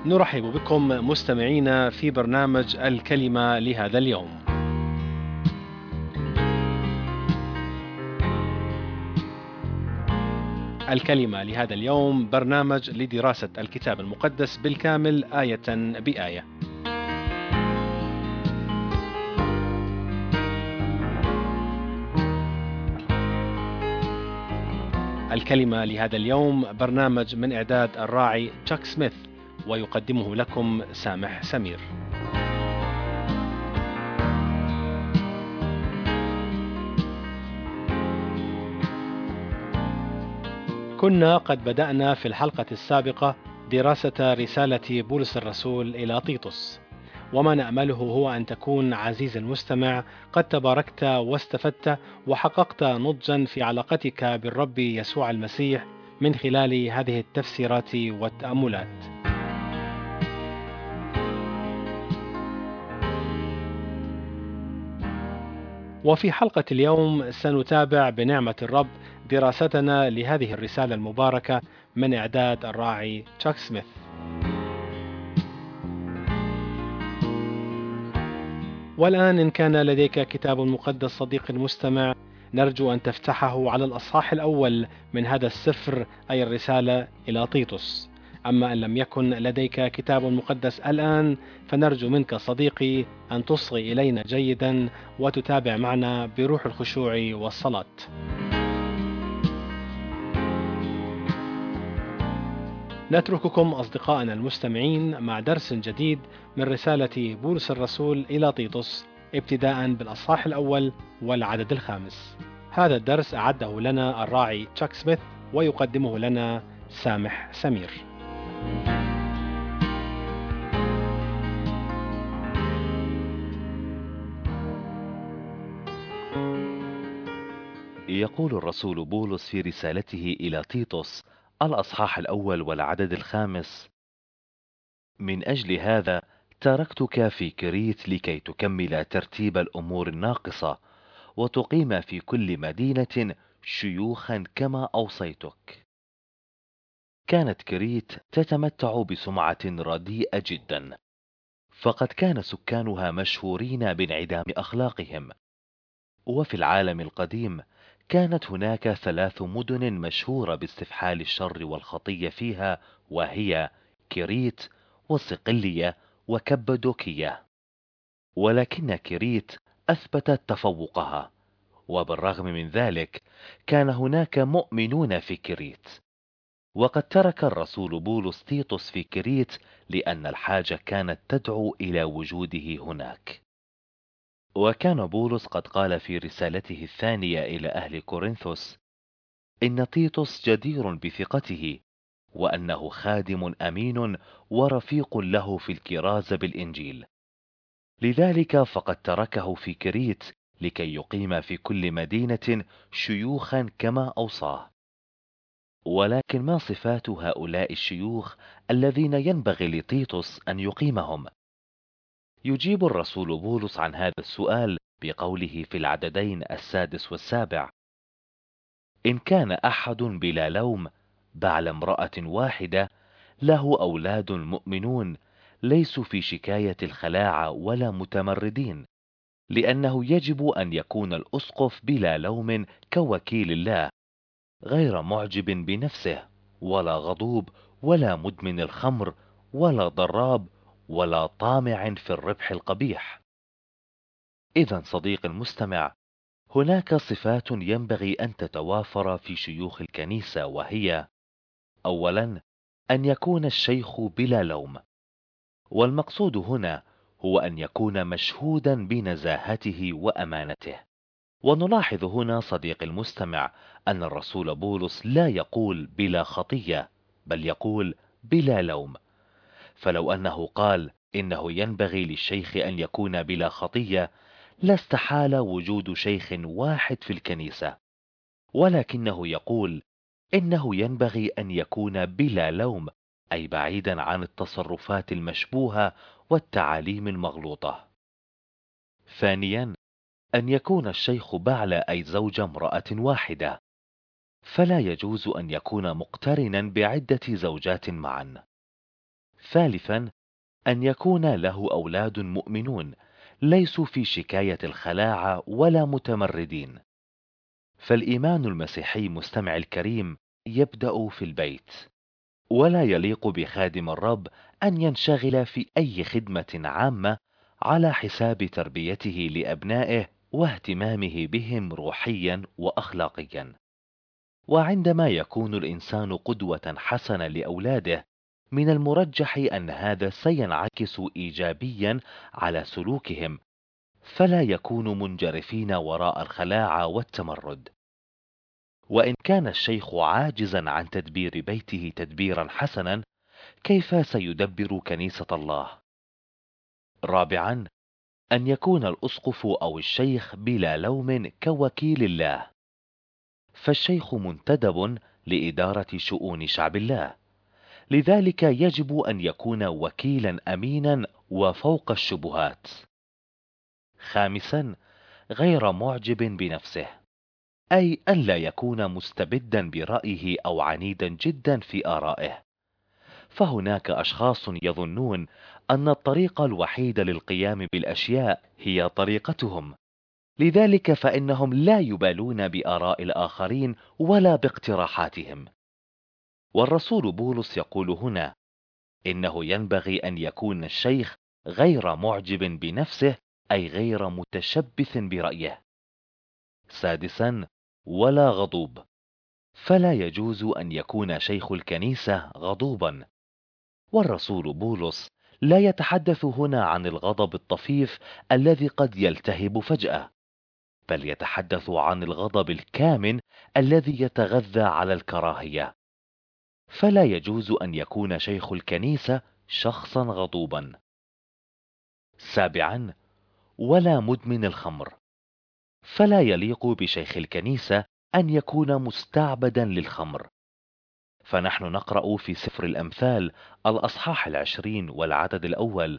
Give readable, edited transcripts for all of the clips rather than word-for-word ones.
نرحب بكم مستمعينا في برنامج الكلمة لهذا اليوم. الكلمة لهذا اليوم برنامج لدراسة الكتاب المقدس بالكامل آية بآية. الكلمة لهذا اليوم برنامج من إعداد الراعي تشاك سميث، ويقدمه لكم سامح سمير. كنا قد بدأنا في الحلقة السابقة دراسة رسالة بولس الرسول إلى تيتوس، وما نأمله هو أن تكون عزيزي المستمع قد تباركت واستفدت وحققت نضجا في علاقتك بالرب يسوع المسيح من خلال هذه التفسيرات والتأملات. وفي حلقة اليوم سنتابع بنعمة الرب دراستنا لهذه الرسالة المباركة من إعداد الراعي تشاك سميث. والآن إن كان لديك كتاب مقدس صديقي المستمع، نرجو أن تفتحه على الأصحاح الأول من هذا السفر، أي الرسالة إلى تيتوس. أما إن لم يكن لديك كتاب مقدس الآن، فنرجو منك صديقي أن تصغي إلينا جيدا وتتابع معنا بروح الخشوع والصلاة. نترككم أصدقائنا المستمعين مع درس جديد من رسالة بولس الرسول إلى تيتوس، ابتداء بالأصحاح الأول والعدد الخامس. هذا الدرس أعده لنا الراعي تشاك سميث، ويقدمه لنا سامح سمير. يقول الرسول بولس في رسالته إلى تيتوس الأصحاح الأول والعدد الخامس: من أجل هذا تركتك في كريت لكي تكمل ترتيب الأمور الناقصة وتقيم في كل مدينة شيوخا كما أوصيتك. كانت كريت تتمتع بسمعة رديئة جدا، فقد كان سكانها مشهورين بانعدام أخلاقهم. وفي العالم القديم كانت هناك 3 مدن مشهورة باستفحال الشر والخطية فيها، وهي كريت وصقلية وكبدوكية. ولكن كريت أثبتت تفوقها، وبالرغم من ذلك كان هناك مؤمنون في كريت. وقد ترك الرسول بولس تيتوس في كريت لأن الحاجة كانت تدعو إلى وجوده هناك. وكان بولس قد قال في رسالته الثانية إلى أهل كورنثوس إن تيتوس جدير بثقته، وأنه خادم أمين ورفيق له في الكراز بالإنجيل. لذلك فقد تركه في كريت لكي يقيم في كل مدينة شيوخا كما أوصاه. ولكن ما صفات هؤلاء الشيوخ الذين ينبغي لتيتوس أن يقيمهم؟ يجيب الرسول بولس عن هذا السؤال بقوله في العددين 6 و7: إن كان أحد بلا لوم بعل امرأة واحدة له أولاد مؤمنون ليسوا في شكاية الخلاعة ولا متمردين، لأنه يجب أن يكون الأسقف بلا لوم كوكيل الله، غير معجب بنفسه ولا غضوب ولا مدمن الخمر ولا ضراب ولا طامع في الربح القبيح. إذا صديق المستمع، هناك صفات ينبغي أن تتوافر في شيوخ الكنيسة، وهي: أولا، أن يكون الشيخ بلا لوم، والمقصود هنا هو أن يكون مشهودا بنزاهته وأمانته. ونلاحظ هنا صديق المستمع أن الرسول بولس لا يقول بلا خطية، بل يقول بلا لوم. فلو أنه قال إنه ينبغي للشيخ أن يكون بلا خطية لا استحال وجود شيخ واحد في الكنيسة، ولكنه يقول إنه ينبغي أن يكون بلا لوم، أي بعيدا عن التصرفات المشبوهة والتعاليم المغلوطة. ثانيا، أن يكون الشيخ بعل أي زوج امرأة واحدة، فلا يجوز أن يكون مقترنا بعدة زوجات معا. ثالثا، أن يكون له أولاد مؤمنون ليسوا في شكاية الخلاعة ولا متمردين. فالإيمان المسيحي مستمع الكريم يبدأ في البيت، ولا يليق بخادم الرب أن ينشغل في أي خدمة عامة على حساب تربيته لأبنائه واهتمامه بهم روحيا وأخلاقيا. وعندما يكون الإنسان قدوة حسنة لأولاده، من المرجح أن هذا سينعكس إيجابيا على سلوكهم، فلا يكونوا منجرفين وراء الخلاعة والتمرد. وإن كان الشيخ عاجزا عن تدبير بيته تدبيرا حسنا، كيف سيدبر كنيسة الله؟ رابعا، أن يكون الأسقف أو الشيخ بلا لوم كوكيل الله، فالشيخ منتدب لإدارة شؤون شعب الله، لذلك يجب أن يكون وكيلا أمينا وفوق الشبهات. خامسا، غير معجب بنفسه، أي أن لا يكون مستبدا برأيه أو عنيدا جدا في آرائه. فهناك أشخاص يظنون أن الطريق الوحيد للقيام بالأشياء هي طريقتهم، لذلك فإنهم لا يبالون بآراء الآخرين ولا باقتراحاتهم. والرسول بولس يقول هنا إنه ينبغي أن يكون الشيخ غير معجب بنفسه، أي غير متشبث برأيه. سادسا، ولا غضوب، فلا يجوز أن يكون شيخ الكنيسة غضوبا. والرسول بولس لا يتحدث هنا عن الغضب الطفيف الذي قد يلتهب فجأة، بل يتحدث عن الغضب الكامن الذي يتغذى على الكراهية. فلا يجوز أن يكون شيخ الكنيسة شخصا غضوبا. سابعا، ولا مدمن الخمر، فلا يليق بشيخ الكنيسة أن يكون مستعبدا للخمر. فنحن نقرأ في سفر الأمثال الأصحاح 20 والعدد الأول: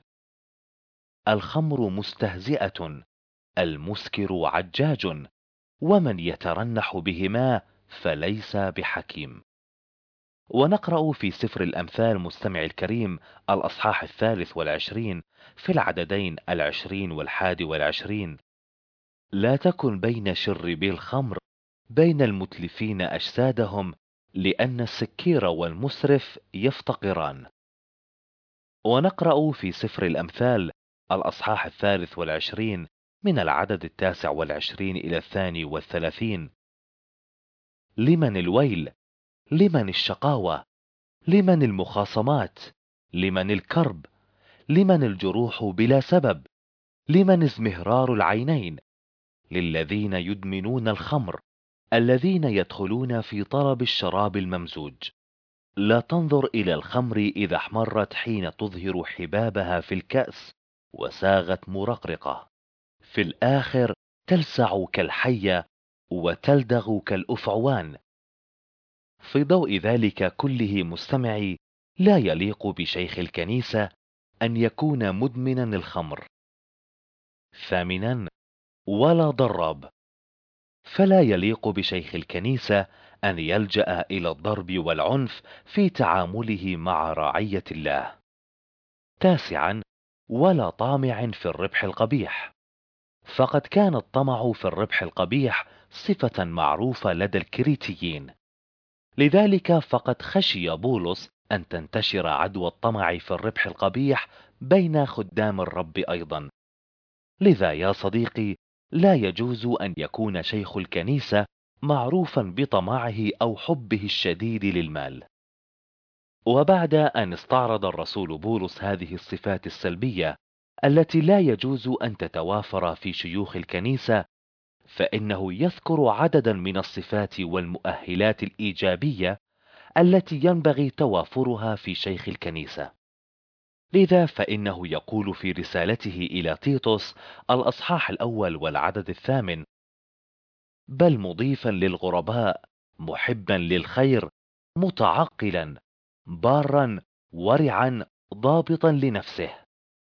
الخمر مستهزئة، المسكر عجاج، ومن يترنح بهما فليس بحكيم. ونقرأ في سفر الأمثال مستمع الكريم الأصحاح 23 في العددين 20 و21: لا تكن بين شربي الخمر بين المتلفين أجسادهم، لأن السكير والمسرف يفتقران. ونقرأ في سفر الأمثال الأصحاح 23 من العدد 29 إلى 32: لمن الويل، لمن الشقاوة، لمن المخاصمات، لمن الكرب، لمن الجروح بلا سبب، لمن ازمهرار العينين، للذين يدمنون الخمر، الذين يدخلون في طلب الشراب الممزوج. لا تنظر إلى الخمر إذا احمرت حين تظهر حبابها في الكأس وساغت مرقرقة، في الآخر تلسع كالحية وتلدغ كالأفعوان. في ضوء ذلك كله مستمعي، لا يليق بشيخ الكنيسة أن يكون مدمنا الخمر. ثامنا، ولا ضراب، فلا يليق بشيخ الكنيسة أن يلجأ إلى الضرب والعنف في تعامله مع رعية الله. تاسعا، ولا طامع في الربح القبيح، فقد كان الطمع في الربح القبيح صفة معروفة لدى الكريتيين، لذلك فقد خشي بولس أن تنتشر عدوى الطمع في الربح القبيح بين خدام الرب أيضا. لذا يا صديقي، لا يجوز أن يكون شيخ الكنيسة معروفا بطمعه أو حبه الشديد للمال. وبعد أن استعرض الرسول بولس هذه الصفات السلبية التي لا يجوز أن تتوافر في شيوخ الكنيسة، فإنه يذكر عددا من الصفات والمؤهلات الإيجابية التي ينبغي توافرها في شيخ الكنيسة. لذا فإنه يقول في رسالته إلى تيتوس الأصحاح 1 والعدد 8: بل مضيفا للغرباء، محبا للخير، متعقلا، بارا، ورعا، ضابطا لنفسه.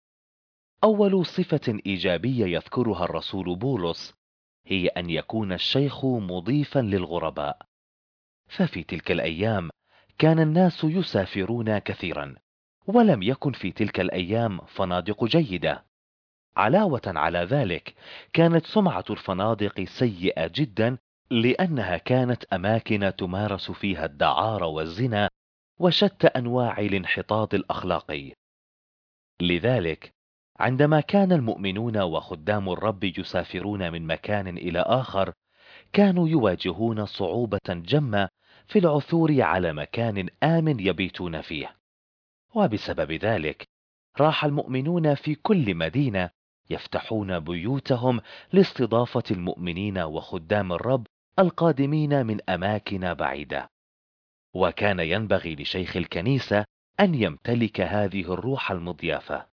أول صفة إيجابية يذكرها الرسول بولس هي أن يكون الشيخ مضيفا للغرباء. ففي تلك الأيام كان الناس يسافرون كثيرا، ولم يكن في تلك الأيام فنادق جيدة. علاوة على ذلك، كانت سمعة الفنادق سيئة جدا، لأنها كانت أماكن تمارس فيها الدعارة والزنا وشتى أنواع الانحطاط الأخلاقي. لذلك، عندما كان المؤمنون وخدام الرب يسافرون من مكان إلى آخر، كانوا يواجهون صعوبة جمة في العثور على مكان آمن يبيتون فيه. وبسبب ذلك، راح المؤمنون في كل مدينة يفتحون بيوتهم لاستضافة المؤمنين وخدام الرب القادمين من أماكن بعيدة. وكان ينبغي لشيخ الكنيسة أن يمتلك هذه الروح المضيافة.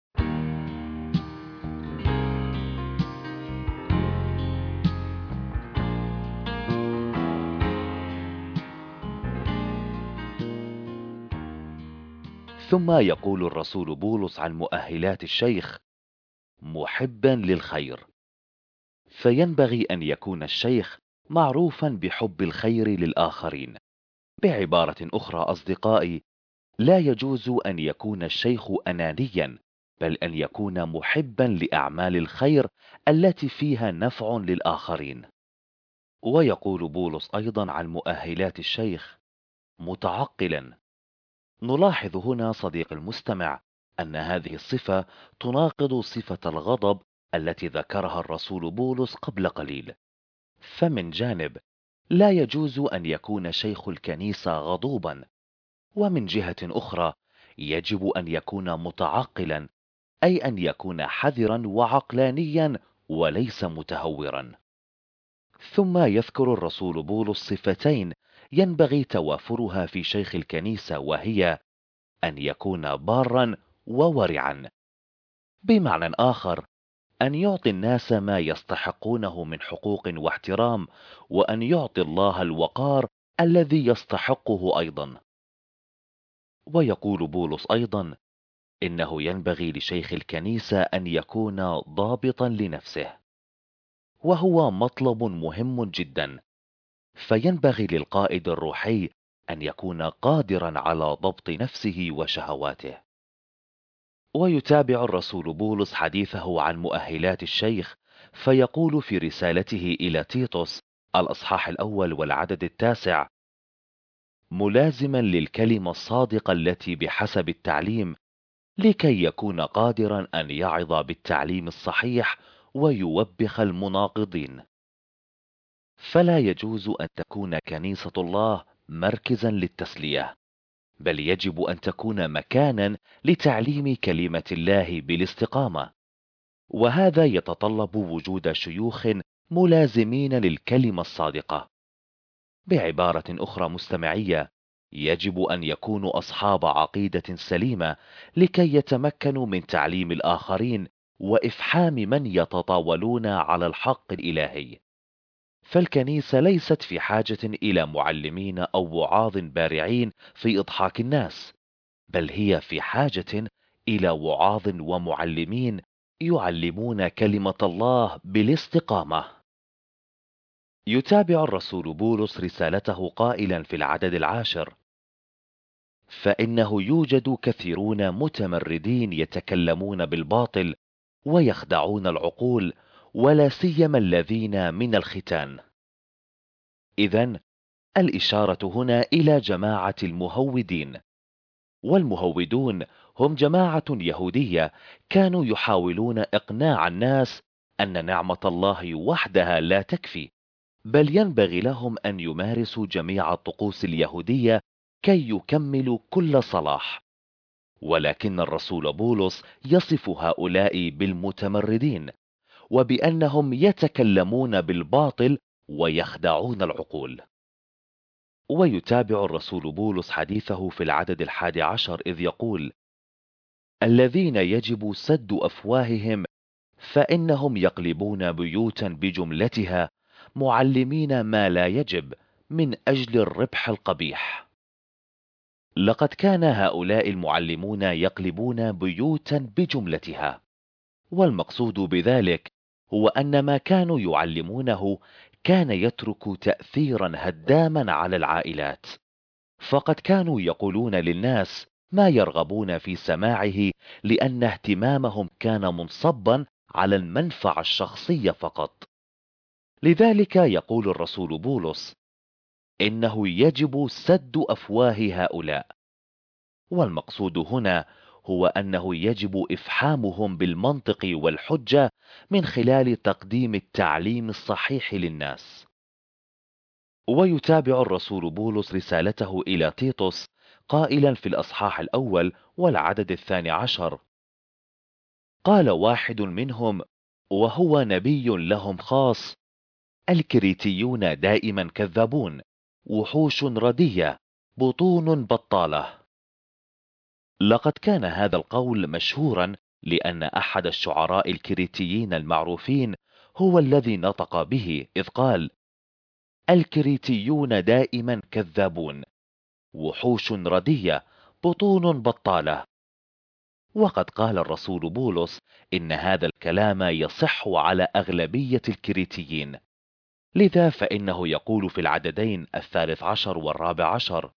ثم يقول الرسول بولس عن مؤهلات الشيخ: محبا للخير. فينبغي أن يكون الشيخ معروفا بحب الخير للآخرين. بعبارة أخرى أصدقائي، لا يجوز أن يكون الشيخ أنانيا، بل أن يكون محبا لأعمال الخير التي فيها نفع للآخرين. ويقول بولس أيضا عن مؤهلات الشيخ: متعقلا. نلاحظ هنا صديق المستمع أن هذه الصفة تناقض صفة الغضب التي ذكرها الرسول بولس قبل قليل. فمن جانب، لا يجوز أن يكون شيخ الكنيسة غضوبا، ومن جهة أخرى يجب أن يكون متعقلا، أي أن يكون حذرا وعقلانيا وليس متهورا. ثم يذكر الرسول بولس صفتين ينبغي توافرها في شيخ الكنيسة، وهي أن يكون بارا وورعا. بمعنى آخر، أن يعطي الناس ما يستحقونه من حقوق واحترام، وأن يعطي الله الوقار الذي يستحقه أيضا. ويقول بولس أيضا إنه ينبغي لشيخ الكنيسة أن يكون ضابطا لنفسه، وهو مطلب مهم جدا. فينبغي للقائد الروحي أن يكون قادرا على ضبط نفسه وشهواته. ويتابع الرسول بولس حديثه عن مؤهلات الشيخ، فيقول في رسالته إلى تيتوس الأصحاح الأول والعدد 9: ملازما للكلمة الصادقة التي بحسب التعليم، لكي يكون قادرا أن يعظ بالتعليم الصحيح ويوبخ المناقضين. فلا يجوز أن تكون كنيسة الله مركزا للتسلية، بل يجب أن تكون مكانا لتعليم كلمة الله بالاستقامة. وهذا يتطلب وجود شيوخ ملازمين للكلمة الصادقة. بعبارة أخرى مستمعية، يجب أن يكونوا أصحاب عقيدة سليمة، لكي يتمكنوا من تعليم الآخرين وإفحام من يتطاولون على الحق الإلهي. فالكنيسة ليست في حاجة إلى معلمين أو وعاظ بارعين في إضحاك الناس، بل هي في حاجة إلى وعاظ ومعلمين يعلمون كلمة الله بالاستقامة. يتابع الرسول بولس رسالته قائلا في العدد 10: فإنه يوجد كثيرون متمردين يتكلمون بالباطل ويخدعون العقول، ولا سيما الذين من الختان. إذن الإشارة هنا إلى جماعة المهودين. والمهودون هم جماعة يهودية كانوا يحاولون إقناع الناس أن نعمة الله وحدها لا تكفي، بل ينبغي لهم أن يمارسوا جميع الطقوس اليهودية كي يكملوا كل صلاح. ولكن الرسول بولس يصف هؤلاء بالمتمردين، وبأنهم يتكلمون بالباطل ويخدعون العقول. ويتابع الرسول بولس حديثه في العدد 11 إذ يقول: الذين يجب سد أفواههم، فإنهم يقلبون بيوتا بجملتها، معلمين ما لا يجب من أجل الربح القبيح. لقد كان هؤلاء المعلمون يقلبون بيوتا بجملتها، والمقصود بذلك هو أن ما كانوا يعلمونه كان يترك تأثيرا هداما على العائلات. فقد كانوا يقولون للناس ما يرغبون في سماعه، لأن اهتمامهم كان منصبا على المنفعة الشخصية فقط. لذلك يقول الرسول بولس: إنه يجب سد أفواه هؤلاء. والمقصود هنا هو أنه يجب إفحامهم بالمنطق والحجة من خلال تقديم التعليم الصحيح للناس. ويتابع الرسول بولس رسالته إلى تيتوس قائلا في الأصحاح الأول والعدد 12: قال واحد منهم وهو نبي لهم خاص: الكريتيون دائما كذابون، وحوش ردية، بطون بطالة. لقد كان هذا القول مشهورا لأن أحد الشعراء الكريتيين المعروفين هو الذي نطق به، إذ قال: الكريتيون دائما كذابون، وحوش ردية، بطون بطالة. وقد قال الرسول بولس إن هذا الكلام يصح على أغلبية الكريتيين، لذا فإنه يقول في العددين 13 و14: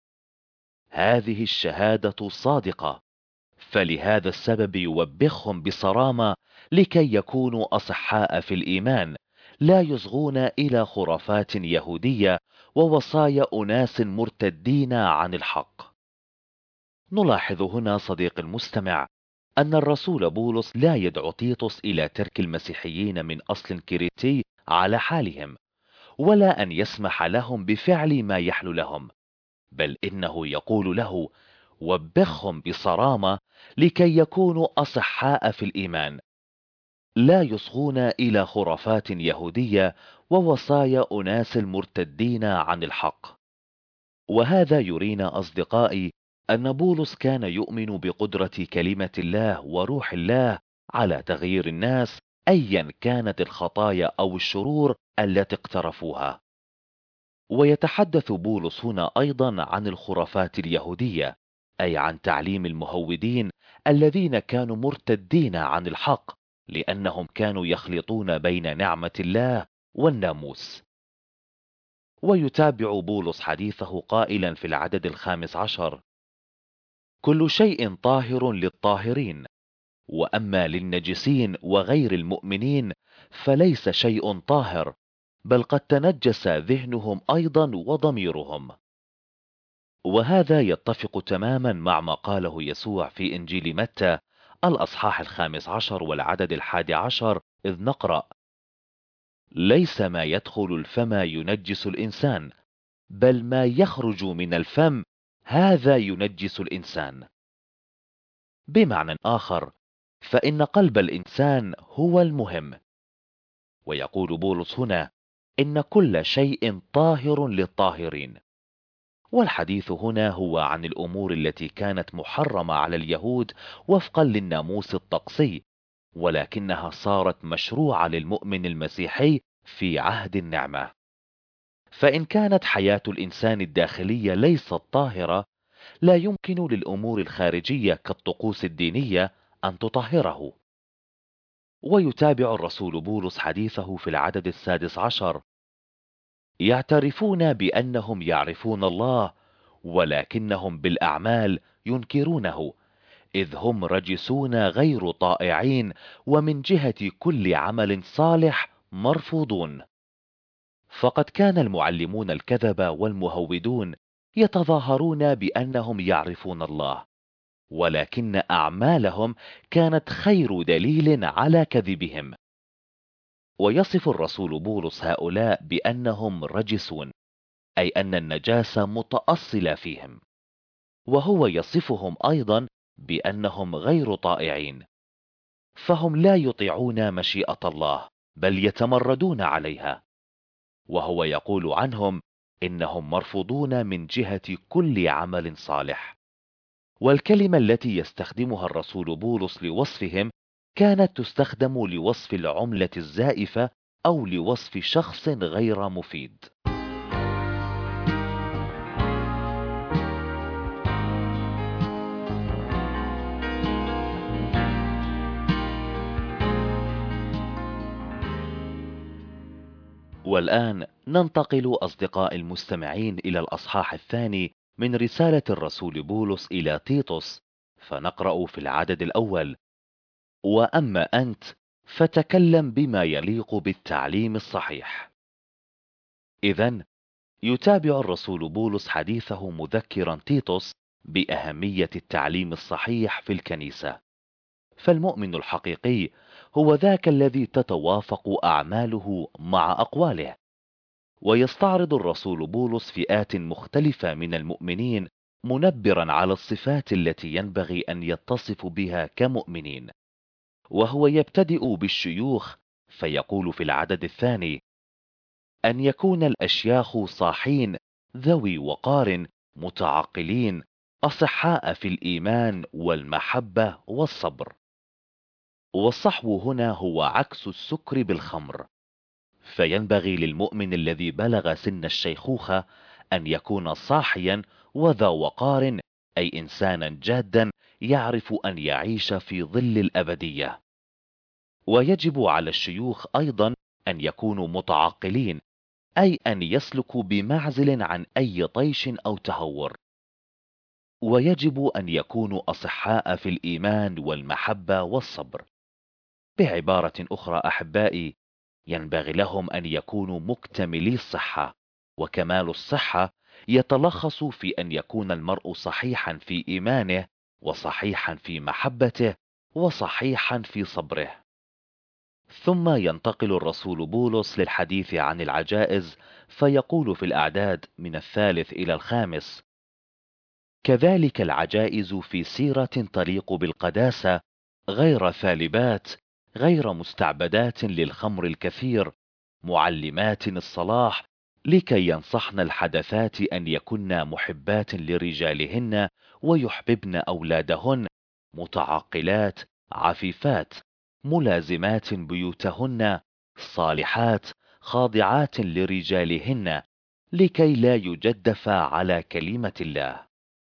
هذه الشهادة صادقة، فلهذا السبب يوبخهم بصرامة لكي يكونوا أصحاء في الإيمان، لا يصغون إلى خرافات يهودية ووصايا أناس مرتدين عن الحق. نلاحظ هنا صديق المستمع أن الرسول بولس لا يدعو تيتوس إلى ترك المسيحيين من أصل كريتي على حالهم، ولا أن يسمح لهم بفعل ما يحلو لهم، بل إنه يقول له: وبخهم بصرامة لكي يكونوا أصحاء في الإيمان، لا يصغون إلى خرافات يهودية ووصايا أناس مرتدين عن الحق. وهذا يرينا أصدقائي أن بولس كان يؤمن بقدرة كلمة الله وروح الله على تغيير الناس أيا كانت الخطايا أو الشرور التي اقترفوها. ويتحدث بولس هنا أيضا عن الخرافات اليهودية، أي عن تعليم المهودين الذين كانوا مرتدين عن الحق، لأنهم كانوا يخلطون بين نعمة الله والناموس. ويتابع بولس حديثه قائلا في العدد 15: كل شيء طاهر للطاهرين، وأما للنجسين وغير المؤمنين فليس شيء طاهر، بل قد تنجس ذهنهم أيضا وضميرهم. وهذا يتفق تماما مع ما قاله يسوع في إنجيل متى الأصحاح 15 والعدد 11، إذ نقرأ: ليس ما يدخل الفم ينجس الإنسان، بل ما يخرج من الفم هذا ينجس الإنسان. بمعنى آخر، فإن قلب الإنسان هو المهم. ويقول بولس هنا إن كل شيء طاهر للطاهرين. والحديث هنا هو عن الأمور التي كانت محرمة على اليهود وفقا للناموس الطقسي، ولكنها صارت مشروعة للمؤمن المسيحي في عهد النعمة. فإن كانت حياة الإنسان الداخلية ليست طاهرة، لا يمكن للأمور الخارجية كالطقوس الدينية أن تطهره. ويتابع الرسول بولس حديثه في العدد 16: يعترفون بأنهم يعرفون الله، ولكنهم بالأعمال ينكرونه، إذ هم رجسون غير طائعين، ومن جهة كل عمل صالح مرفوضون. فقد كان المعلمون الكذبة والمهودون يتظاهرون بأنهم يعرفون الله، ولكن أعمالهم كانت خير دليل على كذبهم. ويصف الرسول بولس هؤلاء بأنهم رجسون، أي أن النجاسة متأصلة فيهم. وهو يصفهم أيضا بأنهم غير طائعين، فهم لا يطيعون مشيئة الله، بل يتمردون عليها. وهو يقول عنهم إنهم مرفوضون من جهة كل عمل صالح. والكلمة التي يستخدمها الرسول بولس لوصفهم كانت تستخدم لوصف العملة الزائفة أو لوصف شخص غير مفيد. والآن ننتقل أصدقاء المستمعين إلى الأصحاح الثاني من رسالة الرسول بولس إلى تيتوس، فنقرأ في العدد الأول: وأما أنت فتكلم بما يليق بالتعليم الصحيح. إذن يتابع الرسول بولس حديثه مذكرا تيتوس بأهمية التعليم الصحيح في الكنيسة. فالمؤمن الحقيقي هو ذاك الذي تتوافق أعماله مع أقواله. ويستعرض الرسول بولس فئات مختلفة من المؤمنين، منبرا على الصفات التي ينبغي أن يتصف بها كمؤمنين. وهو يبتدئ بالشيوخ، فيقول في العدد الثاني: أن يكون الأشياخ صاحين، ذوي وقار، متعقلين، أصحاء في الإيمان والمحبة والصبر. والصحو هنا هو عكس السكر بالخمر. فينبغي للمؤمن الذي بلغ سن الشيخوخة أن يكون صاحيا وذا وقار، أي إنسانا جادا يعرف أن يعيش في ظل الأبدية. ويجب على الشيوخ أيضا أن يكونوا متعقلين، أي أن يسلكوا بمعزل عن أي طيش أو تهور. ويجب أن يكونوا أصحاء في الإيمان والمحبة والصبر. بعبارة أخرى أحبائي، ينبغي لهم أن يكونوا مكتملي الصحة. وكمال الصحة يتلخص في أن يكون المرء صحيحا في إيمانه، وصحيحا في محبته، وصحيحا في صبره. ثم ينتقل الرسول بولس للحديث عن العجائز، فيقول في الأعداد من 3 إلى 5: كذلك العجائز في سيرة تليق بالقداسة، غير ثالبات، غير مستعبدات للخمر الكثير، معلمات الصلاح، لكي ينصحن الحدثات أن يكن محبات لرجالهن ويحببن أولادهن، متعقلات، عفيفات، ملازمات بيوتهن، صالحات، خاضعات لرجالهن، لكي لا يجدف على كلمة الله.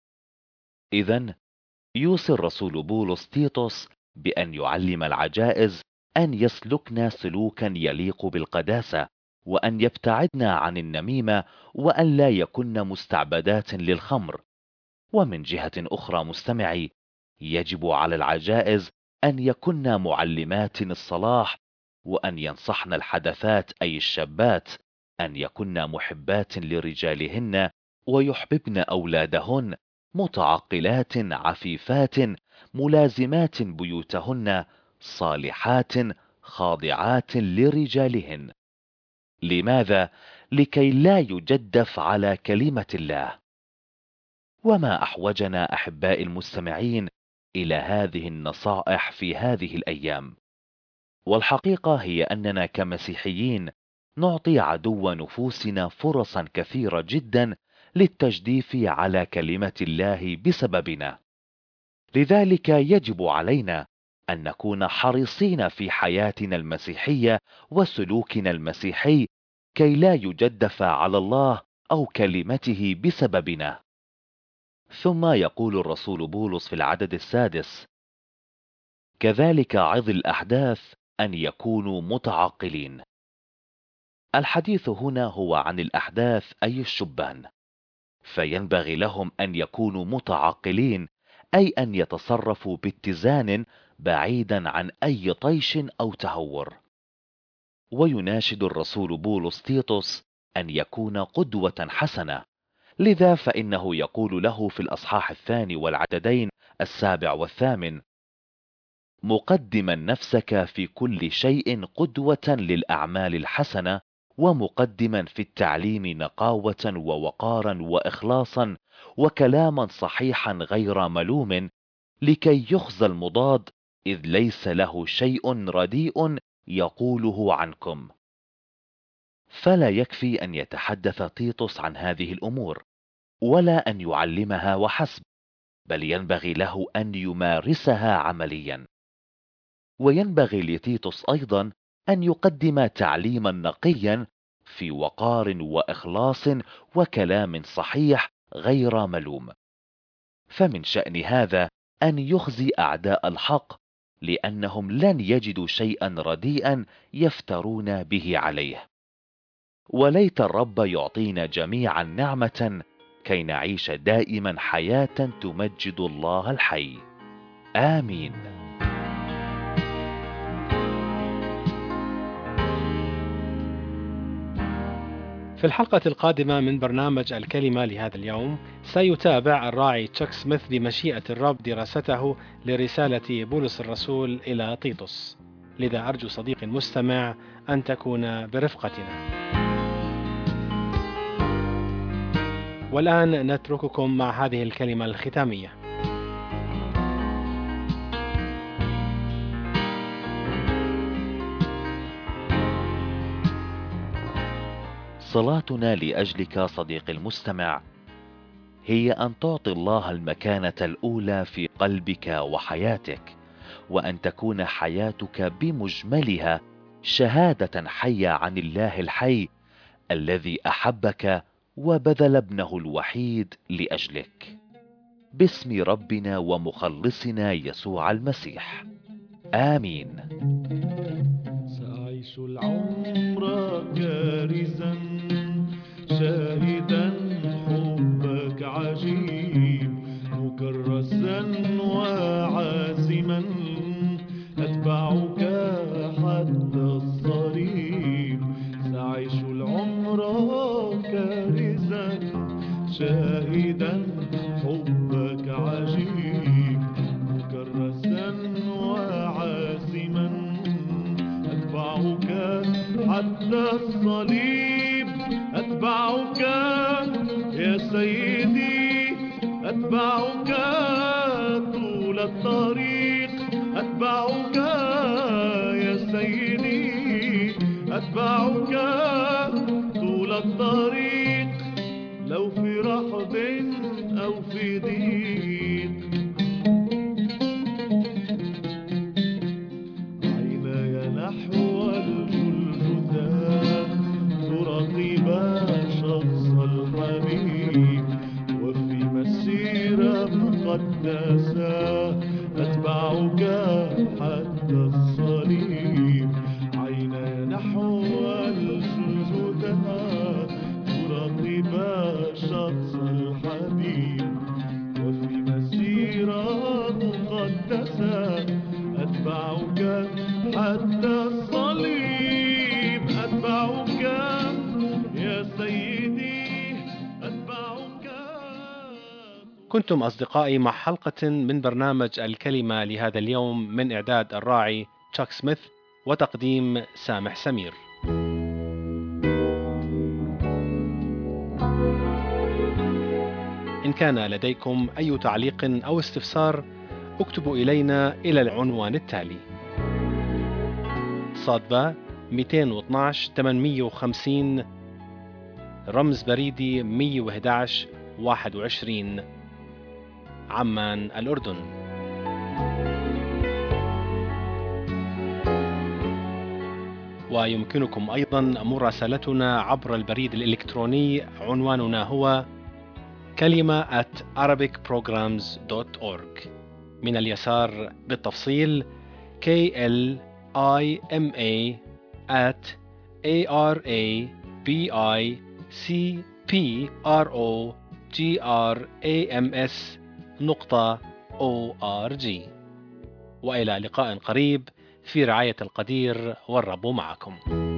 إذن يوصي الرسول بولس تيتوس بأن يعلم العجائز أن يسلكن سلوكا يليق بالقداسة، وأن يبتعدن عن النميمة، وأن لا يكن مستعبدات للخمر. ومن جهة أخرى مستمعي، يجب على العجائز أن يكن معلمات الصلاح، وأن ينصحن الحدثات أي الشابات أن يكن محبات لرجالهن ويحببن أولادهن، متعقلات، عفيفات، ملازمات بيوتهن، صالحات، خاضعات لرجالهن. لماذا؟ لكي لا يجدف على كلمة الله. وما أحوجنا أحباء المستمعين إلى هذه النصائح في هذه الأيام؟ والحقيقة هي أننا كمسيحيين نعطي عدو نفوسنا فرصا كثيرة جدا للتجديف على كلمة الله بسببنا. لذلك يجب علينا أن نكون حريصين في حياتنا المسيحية وسلوكنا المسيحي، كي لا يجدف على الله أو كلمته بسببنا. ثم يقول الرسول بولس في العدد 6: كذلك عظ الأحداث أن يكونوا متعقلين. الحديث هنا هو عن الأحداث أي الشبان، فينبغي لهم أن يكونوا متعقلين، أي أن يتصرفوا باتزان بعيدا عن أي طيش أو تهور. ويناشد الرسول بولس تيتوس أن يكون قدوة حسنة. لذا فإنه يقول له في الأصحاح 2 والعددين 7 و8: مقدما نفسك في كل شيء قدوة للأعمال الحسنة، ومقدما في التعليم نقاوة ووقارا وإخلاصا وكلاما صحيحا غير ملوم، لكي يخزى المضاد، إذ ليس له شيء رديء يقوله عنكم. فلا يكفي أن يتحدث تيتوس عن هذه الأمور، ولا أن يعلمها وحسب، بل ينبغي له أن يمارسها عمليا. وينبغي لتيتوس أيضا أن يقدم تعليما نقيا في وقار وإخلاص وكلام صحيح غير ملوم. فمن شأن هذا أن يخزي أعداء الحق، لأنهم لن يجدوا شيئا رديئا يفترون به عليه. وليت الرب يعطينا جميعا نعمة كي نعيش دائما حياة تمجد الله الحي. آمين. في الحلقة القادمة من برنامج الكلمة لهذا اليوم سيتابع الراعي تشاك سميث بمشيئة الرب دراسته لرسالة بولس الرسول إلى تيتوس. لذا أرجو صديقي المستمع أن تكون برفقتنا. والآن نترككم مع هذه الكلمة الختامية. صلاتنا لأجلك صديقي المستمع هي أن تعطي الله المكانة الأولى في قلبك وحياتك، وأن تكون حياتك بمجملها شهادة حية عن الله الحي الذي أحبك وبذل ابنه الوحيد لأجلك، باسم ربنا ومخلصنا يسوع المسيح. آمين. سأعيش العمر كارزا شاهدا حبك عجيب، مكرسا وعازما أتبعك حتى الصليب. سأعيش العمر كارزا شاهدا حبك عجيب، مكرسا وعازما أتبعك حتى الصليب. أتبعك يا سيدي، أتبعك طول الطريق. أتبعك يا سيدي، أتبعك طول الطريق، لو في رحب أو في ضيق. عيناي نحو الجلجثا تراقب شخص الحبيب، وفي مسيرة مقدسة أتبعك حتى الصليب. عيناي نحو الجلجثا تراقب شخص الحبيب، وفي مسيرة مقدسة أتبعك حتى الصليب. أتبعك يا سيدي، أتبعك. كنتم أصدقائي مع حلقة من برنامج الكلمة لهذا اليوم من إعداد الراعي تشاك سميث وتقديم سامح سمير. إن كان لديكم أي تعليق أو استفسار اكتبوا إلينا إلى العنوان التالي: صادبة 212 850 رمز بريدي 111 21 عمان الأردن. ويمكنكم أيضا مراسلتنا عبر البريد الإلكتروني، عنواننا هو كلمة @arabicprograms.org. من اليسار بالتفصيل klima@arabicprograms.org. وإلى لقاء قريب في رعاية القدير، والرب معكم.